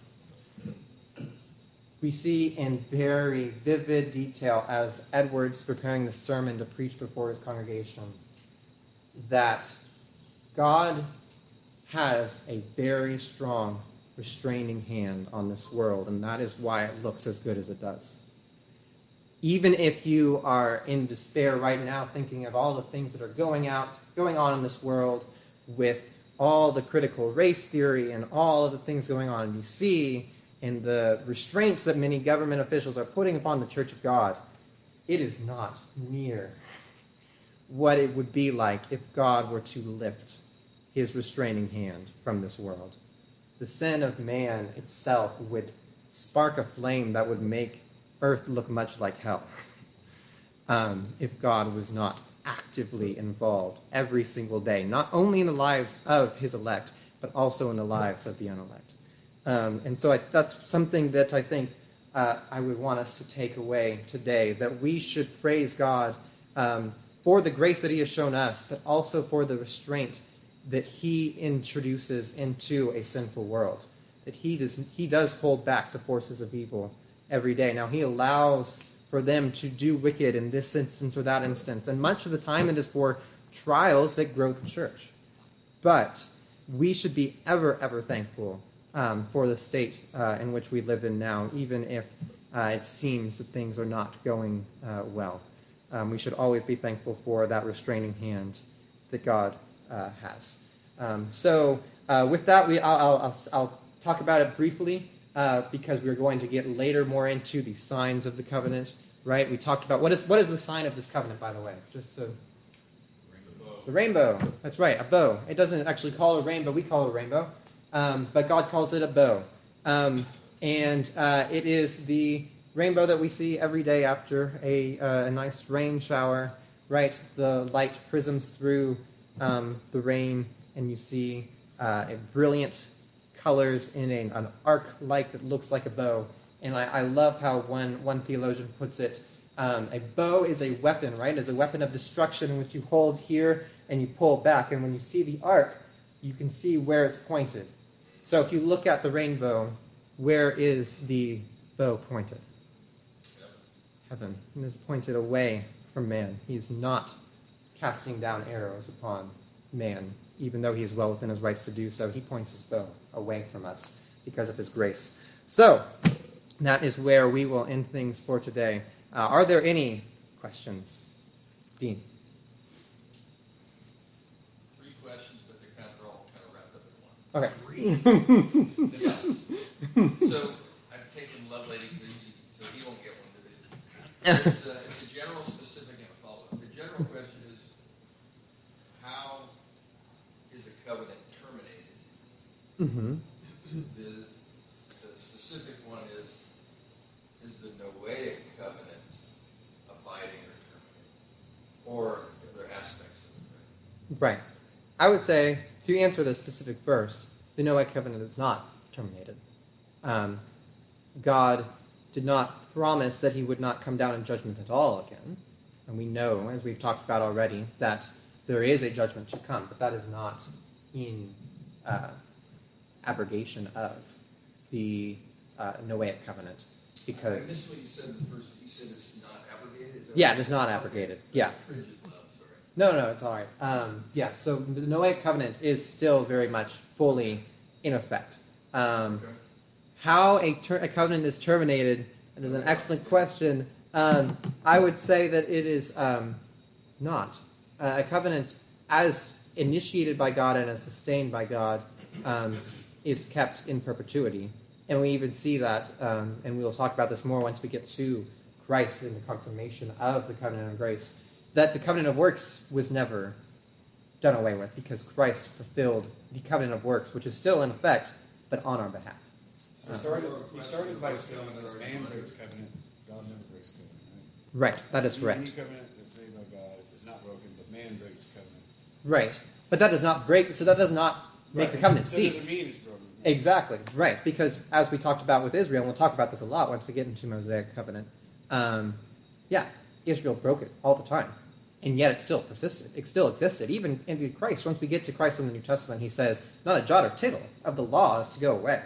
We see in very vivid detail, as Edwards preparing the sermon to preach before his congregation, that God has a very strong restraining hand on this world, and that is why it looks as good as it does. Even if you are in despair right now, thinking of all the things that are going on in this world, with all the critical race theory and all of the things going on in D.C., and the restraints that many government officials are putting upon the Church of God, it is not near what it would be like if God were to lift his restraining hand from this world. The sin of man itself would spark a flame that would make earth look much like hell if God was not actively involved every single day, not only in the lives of his elect, but also in the lives of the unelect. And so that's something that I think I would want us to take away today, that we should praise God for the grace that he has shown us, but also for the restraint that he introduces into a sinful world, that he does hold back the forces of evil every day. Now, he allows for them to do wicked in this instance or that instance, and much of the time it is for trials that grow the church. But we should be ever, ever thankful for the state in which we live in now, even if it seems that things are not going well. we should always be thankful for that restraining hand that God has. So with that, I'll talk about it briefly because we're going to get later more into the signs of the covenant. Right? We talked about what is the sign of this covenant, by the way? Just so. The rainbow. That's right, a bow. It doesn't actually call it a rainbow. We call it a rainbow. But God calls it a bow. And it is the rainbow that we see every day after a nice rain shower. Right? The light prisms through the rain, and you see brilliant colors in an arc light that looks like a bow. And I love how one theologian puts it. A bow is a weapon, right? It's a weapon of destruction which you hold here and you pull back. And when you see the arc, you can see where it's pointed. So if you look at the rainbow, where is the bow pointed? Heaven. And it's pointed away from man. He's not casting down arrows upon man, even though he is well within his rights to do so. He points his bow away from us because of his grace. So that is where we will end things for today. Are there any questions? Dean? 3 questions, but they're all kind of wrapped up in one. Okay. 3. Yeah. So I've taken Lovelady because so he won't get one today. It's a general, specific, and a follow-up. The general question is, how is a covenant terminated? Mm-hmm. The specific one is the Noahic covenant abiding or terminated? Or are there aspects of it? Right. I would say, to answer the specific first, the Noahic covenant is not terminated. God did not promise that he would not come down in judgment at all again. And we know, as we've talked about already, that there is a judgment to come, but that is not in abrogation of the Noahic covenant. Because I missed what you said the first. You said it's not abrogated? Yeah, it is not abrogated. Yeah. The fridge is loud, sorry. No, it's all right. So the Noahic covenant is still very much fully in effect. Okay. How a covenant is terminated, that is an excellent question. I would say that it is not. A covenant, as initiated by God and as sustained by God, is kept in perpetuity. And we even see that, and we'll talk about this more once we get to Christ and the consummation of the covenant of grace, that the covenant of works was never done away with because Christ fulfilled the covenant of works, which is still in effect, but on our behalf. He started by saying that man breaks covenant, God never breaks covenant, right? Right, that is correct. Any covenant that's made by God is not broken, but man breaks covenant. Right, but that does not break, so that does not make the covenant cease. That doesn't mean it's broken. Exactly, right, because as we talked about with Israel, and we'll talk about this a lot once we get into Mosaic covenant, Israel broke it all the time, and yet it still persisted. It still existed, even in Christ. Once we get to Christ in the New Testament, he says, not a jot or tittle of the law is to go away.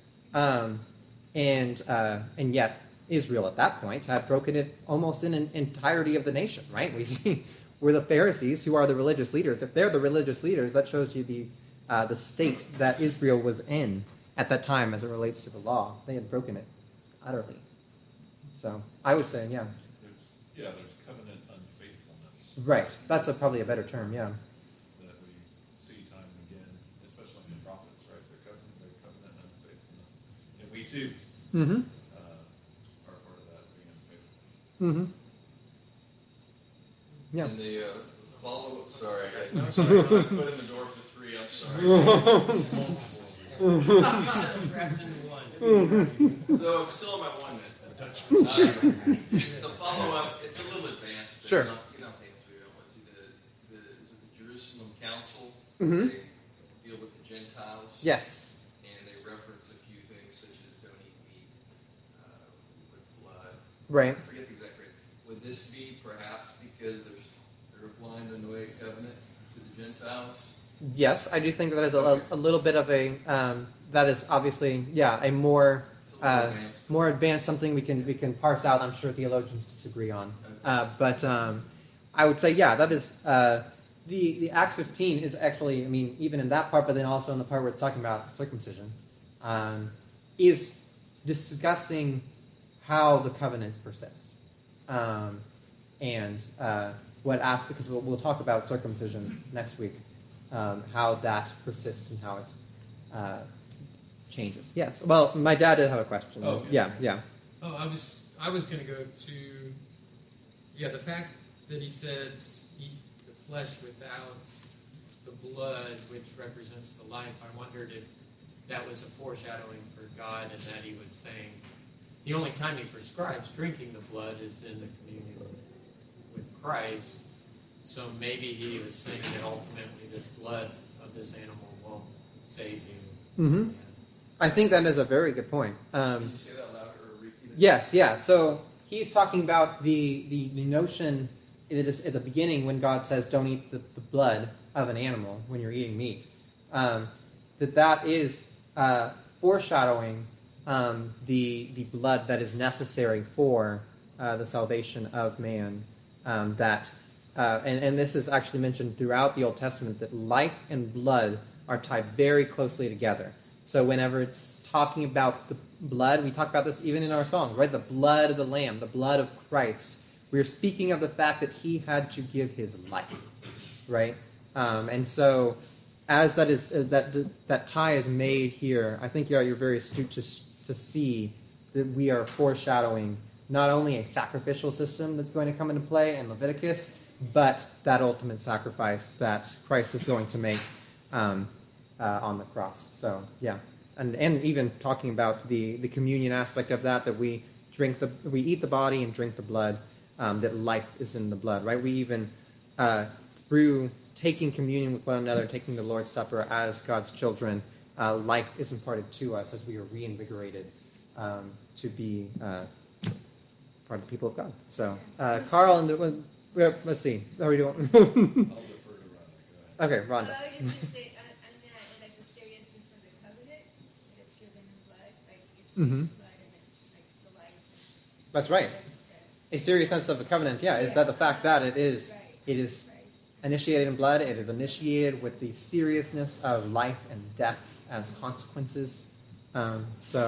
And yet Israel at that point had broken it almost in an entirety of the nation, right? We see where the Pharisees, who are the religious leaders, if they're the religious leaders, that shows you the state that Israel was in at that time as it relates to the law. They had broken it utterly. So I would say, yeah. There's covenant unfaithfulness. Right. That's probably a better term, yeah. That we see time and again, especially in the prophets, right? The covenant unfaithfulness. And we too are part of that, being unfaithful. Mm-hmm. Yeah. And the follow-up, sorry, I'm sorry, I put my foot in the door for 3, I'm sorry. You said it was wrapped into one. So I'm still on my 1 minute. The follow-up, it's a little advanced, but Sure. you don't think it's real. I went to the Jerusalem Council. Mm-hmm. They deal with the Gentiles. Yes. And they reference a few things such as don't eat meat with blood. Right. I forget the exact phrase. Would this be perhaps because they're applying the Noahic covenant to the Gentiles? Yes, I do think that is a little bit of a that is obviously a more advanced something we can parse out. I'm sure theologians disagree on, but I would say that is the Acts 15 is actually, I mean, even in that part, but then also in the part where it's talking about circumcision, is discussing how the covenants persist. and what aspect, because we'll talk about circumcision next week, how that persists and how it changes. Yes. Well, my dad did have a question. Oh, yeah. Oh, I was going to go to, the fact that he said eat the flesh without the blood, which represents the life. I wondered if that was a foreshadowing for God, and that he was saying the only time he prescribes drinking the blood is in the communion with Christ. So maybe he was saying that ultimately this blood of this animal will save you. Mm-hmm. I think that is a very good point. Can you say that louder or repeat it? Yes, yeah. So he's talking about the notion at the beginning when God says don't eat the blood of an animal when you're eating meat. That is foreshadowing the blood that is necessary for the salvation of man. And this is actually mentioned throughout the Old Testament, that life and blood are tied very closely together. So whenever it's talking about the blood, we talk about this even in our songs, right? The blood of the Lamb, the blood of Christ. We're speaking of the fact that he had to give his life, right? And so as that tie is made here, I think you're very astute to see that we are foreshadowing not only a sacrificial system that's going to come into play in Leviticus, but that ultimate sacrifice that Christ is going to make on the cross. So, yeah. And even talking about the communion aspect of that we eat the body and drink the blood, that life is in the blood, right? We even, through taking communion with one another, taking the Lord's Supper as God's children, life is imparted to us as we are reinvigorated to be part of the people of God. So, Carl, let's see. How are we doing? I'll defer to Rhonda. Go ahead. Okay, Rhonda. I was just going to say, like the seriousness of the covenant, that it's given in blood, like it's given in blood and it's like the life. That's right. A serious sense of the covenant, is that the fact that it is initiated in blood, it is initiated with the seriousness of life and death as consequences. That's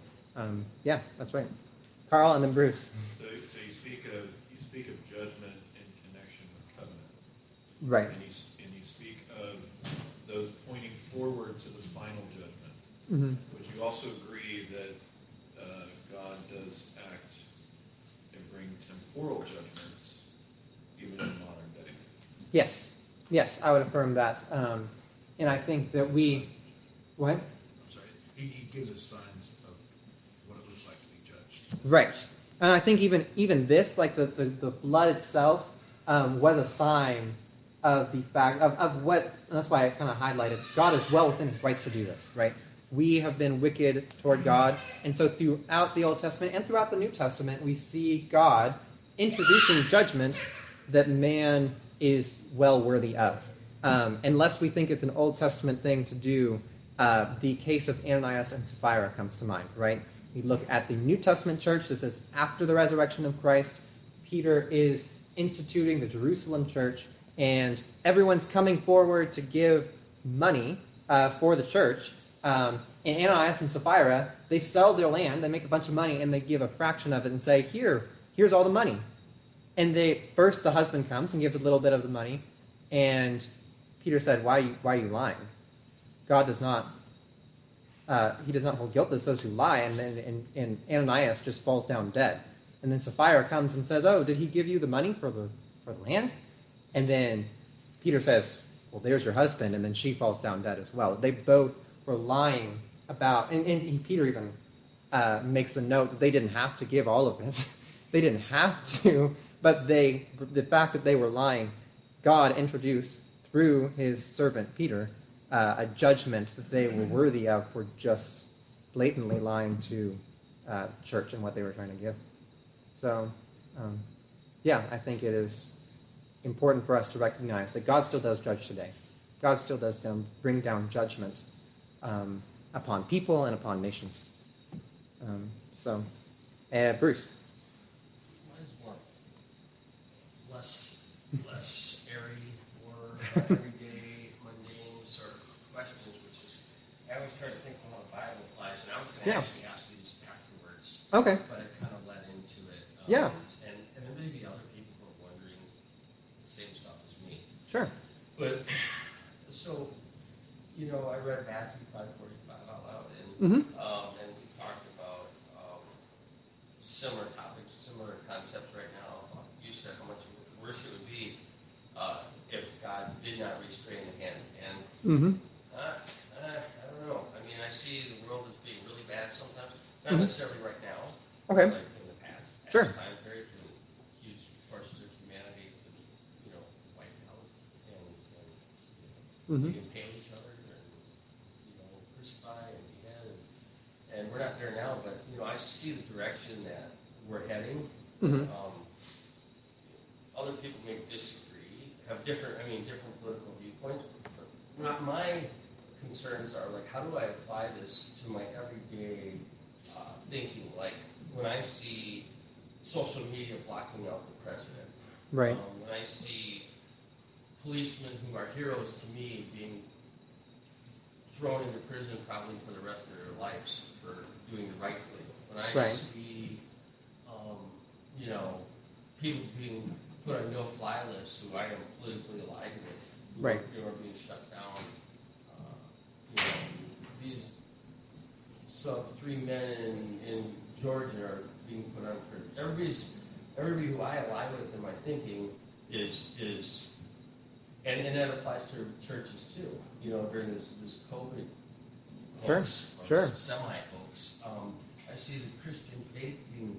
right. Carl and then Bruce. So you speak of judgment in connection with covenant, right? And you speak of those pointing forward to the final judgment. Mm-hmm. Would you also agree that God does act and bring temporal judgments even in modern day? Yes, I would affirm that, and I think that what? I'm sorry. He gives us signs of what it looks like to be judged. Right. And I think even this, like the blood itself, was a sign of the fact of what, and that's why I kind of highlighted, God is well within his rights to do this, right? We have been wicked toward God, and so throughout the Old Testament and throughout the New Testament, we see God introducing judgment that man is well worthy of. Unless we think it's an Old Testament thing to do, the case of Ananias and Sapphira comes to mind, right? We look at the New Testament church. This is after the resurrection of Christ. Peter is instituting the Jerusalem church, and everyone's coming forward to give money for the church. And Ananias and Sapphira, they sell their land, they make a bunch of money, and they give a fraction of it and say, here's all the money. And first the husband comes and gives a little bit of the money, and Peter said, why are you lying? God does not he does not hold guiltless those who lie, and Ananias just falls down dead. And then Sapphira comes and says, did he give you the money for the land? And then Peter says, well, there's your husband, and then she falls down dead as well. They both were lying about, and Peter even makes the note that they didn't have to give all of it. They didn't have to, but the fact that they were lying, God introduced through his servant Peter a judgment that they were worthy of for just blatantly lying to the church and what they were trying to give. So, I think it is important for us to recognize that God still does judge today. God still does bring down judgment upon people and upon nations. Bruce. Mine's more less airy, more everyday, mundane sort of questions, which is, I always try to think of how the Bible applies, and I was going to actually ask you this afterwards. Okay. But it kind of led into it. Yeah. And there may be other people who are Sure. But, so, I read Matthew 5:45 out loud, Mm-hmm. and we talked about similar topics, similar concepts right now. You said how much worse it would be if God did not restrain the hand. And Mm-hmm. I don't know. I mean, I see the world as being really bad sometimes. Not necessarily right now. Okay. Like in the past Sure. time periods when huge portions of humanity could, wiped out and Mm-hmm. impale each other and, crucify and behead. And we're not there now, but, I see the direction that we're heading. Mm-hmm. Other people may disagree, have different political viewpoints. But my concerns are, like, how do I apply this to my everyday thinking? Like, when I see social media blocking out the president, Right. When I see policemen who are heroes to me being thrown into prison probably for the rest of their lives for doing the right thing. When I Right. see, people being put on no-fly lists who I am politically aligned with, who Right. are being shut down. So 3 men in Georgia are being put on prison. Everybody who I align with in my thinking is and that applies to churches too. During this COVID hoax, Sure. semi-hoax, I see the Christian faith being,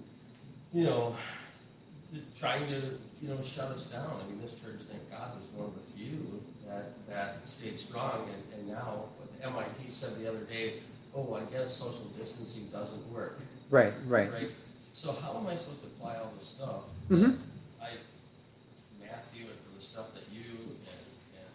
trying to, shut us down. I mean, this church, thank God, was one of the few that stayed strong. And now, what the MIT said the other day, I guess social distancing doesn't work. Right. So how am I supposed to apply all this stuff? Mm-hmm. Matthew, and for the stuff that you and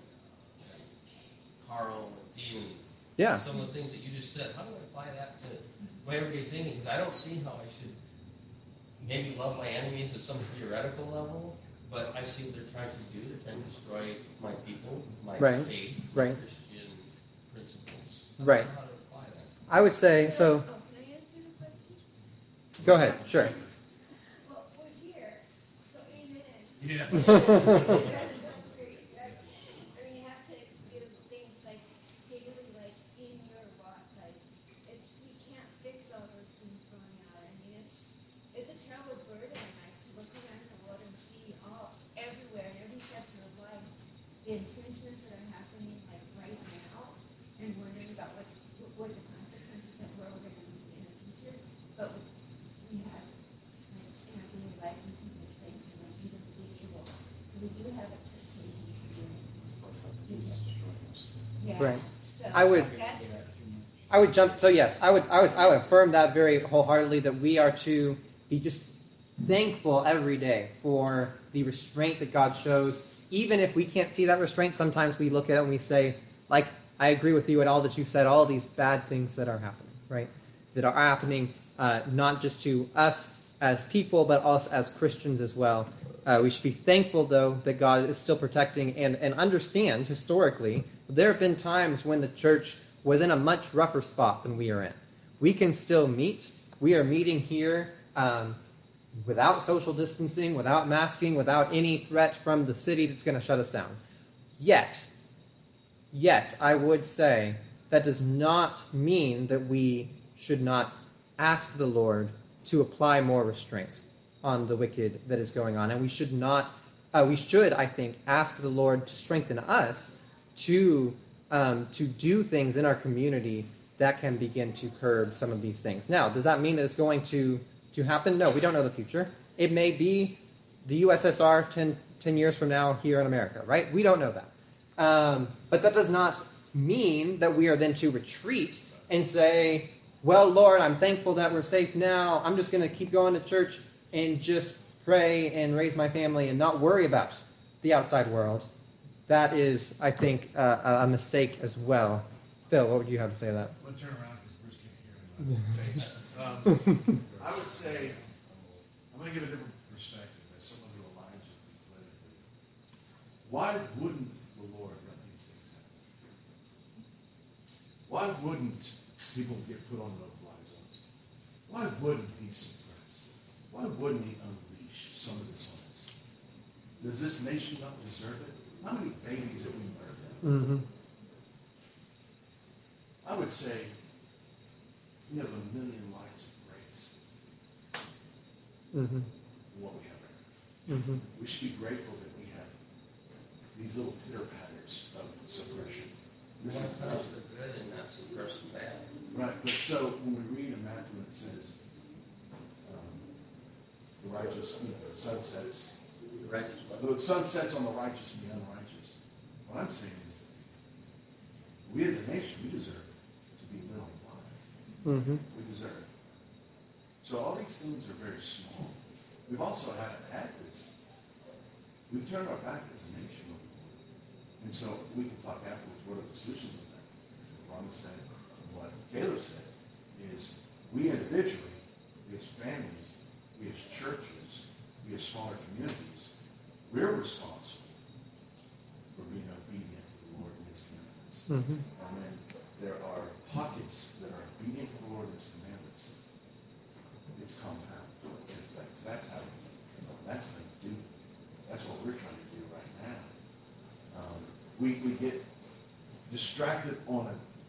Carl and Dean, Yeah. some of the things that you just said, how do I apply that to my everyday thinking? Because I don't see how I should maybe love my enemies at some theoretical level, but I see what they're trying to do. They're trying to destroy my people, my Right. faith, Right. Christian principles. Right. I don't know how to apply that. I would say so. Can I answer the question? Go ahead. Sure. Well, we're here, so amen. Yeah. That's so great. I mean, you have to do things like daily, like in your walk, like you can't fix all those things going out. I mean, it's a terrible burden, like to look around the world and see everywhere, in every sector of life, the infringements that are happening like right now, and wondering about what the consequences of where we're going to be in the future. But we have daily life and people's things, and like even visual. We do have a temptation to do it. Yeah. Right. So I that's would jump. So yes, I would affirm that very wholeheartedly, that we are to be just thankful every day for the restraint that God shows. Even if we can't see that restraint, sometimes we look at it and we say, like, I agree with you at all that you said, all these bad things that are happening, right? That are happening not just to us as people, but us as Christians as well. We should be thankful, though, that God is still protecting and understand, historically, there have been times when the church was in a much rougher spot than we are in. We can still meet. We are meeting here without social distancing, without masking, without any threat from the city that's going to shut us down. Yet, I would say that does not mean that we should not ask the Lord to apply more restraint on the wicked that is going on. And we should, I think, ask the Lord to strengthen us to do things in our community that can begin to curb some of these things. Now, does that mean that it's going to happen? No, we don't know the future. It may be the USSR 10 years from now here in America, right? We don't know that. But that does not mean that we are then to retreat and say, well, Lord, I'm thankful that we're safe now. I'm just going to keep going to church and just pray and raise my family and not worry about the outside world. That is, I think, a mistake as well. Phil, what would you have to say to that? I'm going to turn around because Bruce can't hear me in my face. I would say, I'm going to give a different perspective as someone who aligns with me politically. Why wouldn't the Lord let these things happen? Why wouldn't people get put on no-fly zones? Why wouldn't he suppress? Why wouldn't he unleash some of this on us? Does this nation not deserve it? how many babies have we murdered? Mm-hmm. I would say we have 1 million lives of grace Mm-hmm. in what we have right now. Mm-hmm. We should be grateful that we have these little pitter-patters of suppression. This is Sometimes the good and not suppress the bad. right. But so when we read in Matthew, it says the righteous, the sun sets. The righteous one. The sun sets on the righteous and the unrighteous. What I'm saying is, we as a nation, we deserve to be lit on fire. Mm-hmm. We deserve it. So all these things are very small. We've also had this. We've turned our back as a nation on the Lord. And so we can talk afterwards, what are the solutions of that? What Ron said, what Caleb said, is we individually, we as families, we as churches, we as smaller communities, we're responsible for being obedient to the Lord and His commandments. Mm-hmm. And then there are pockets that are obedient to the Lord and His commandments. It's compound. It affects. That's how you do it. That's what we're trying to do right now. We get distracted on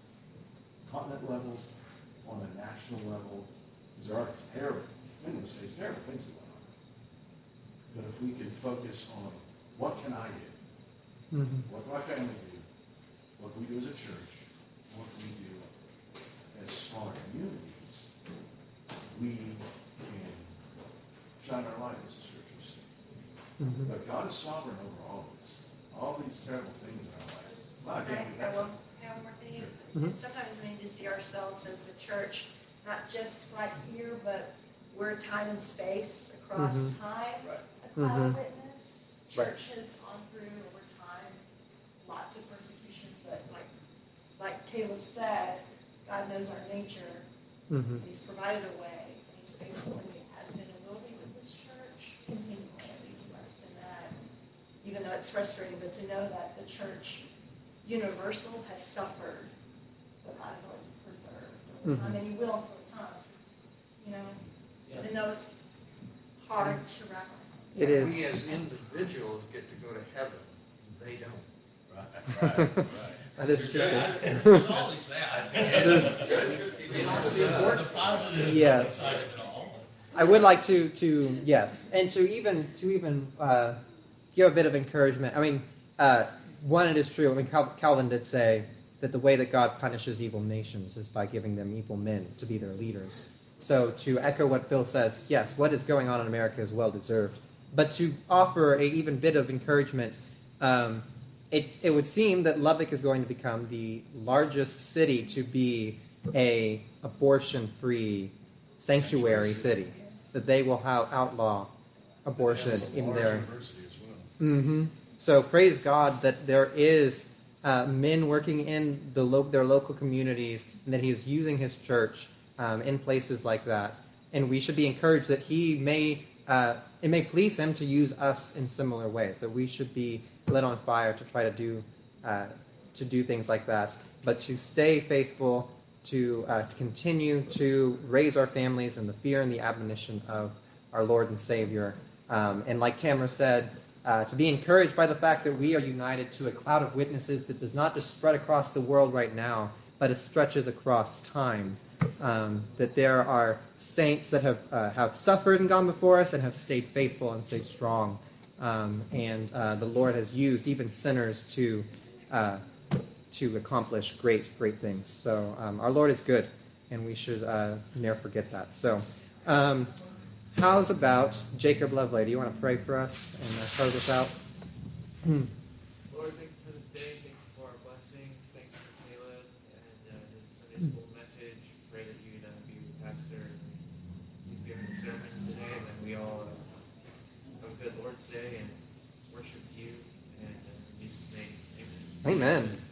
a continent level, on a national level, because there are terrible, many mistakes, terrible things going on. But if we can focus on what can I do? Mm-hmm. What can my family do? What can we do as a church? What can we do as smaller communities? We can shine our light, as the scriptures say. Mm-hmm. But God is sovereign over all this. All these terrible things in our life. My I family, that's one more thing. Mhm. Sometimes we need to see ourselves as the church, not just right here, but we're time and space across Mhm. time. right. A cloud Mhm. of witness. Church has gone through over time lots of persecution, but like Caleb said, God knows our nature. Mm-hmm. He's provided a way, and He's faithful, and He has been and will be with His church continually, and He's blessed in that. Even though it's frustrating, but to know that the church universal has suffered, but God has always preserved over time, and He will until it comes. You know, even though it's hard to wrap our It is. We as individuals get to go to heaven. They don't. Right. That is true. There's always that. The positive Yes. side of it all. I would like to yes, and to even give a bit of encouragement. I mean, one, it is true. I mean, Calvin did say that the way that God punishes evil nations is by giving them evil men to be their leaders. So to echo what Phil says, yes, what is going on in America is well deserved. But to offer a even bit of encouragement, it would seem that Lubbock is going to become the largest city to be a abortion-free sanctuary city. That they will outlaw abortion It's a in large their. university as well. Mm-hmm. So praise God that there is men working in their local communities, and that He is using His church in places like that. And we should be encouraged that it may please Him to use us in similar ways. That we should be lit on fire to try to do things like that, but to stay faithful, to continue to raise our families in the fear and the admonition of our Lord and Savior. And like Tamara said, to be encouraged by the fact that we are united to a cloud of witnesses that does not just spread across the world right now, but it stretches across time. That there are saints that have suffered and gone before us and have stayed faithful and stayed strong. And the Lord has used even sinners to accomplish great things. So our Lord is good, and we should never forget that. So how's about Jacob Lovelady? Do you want to pray for us and close us out? Lord, thank you for this day. Thank you for our blessings. Thank you for Caleb and his Sunday school message. Pray that you'd be with Pastor. He's given the sermon today, and that we all have a good Lord's Day and worship you. And in Jesus' name, amen. Amen.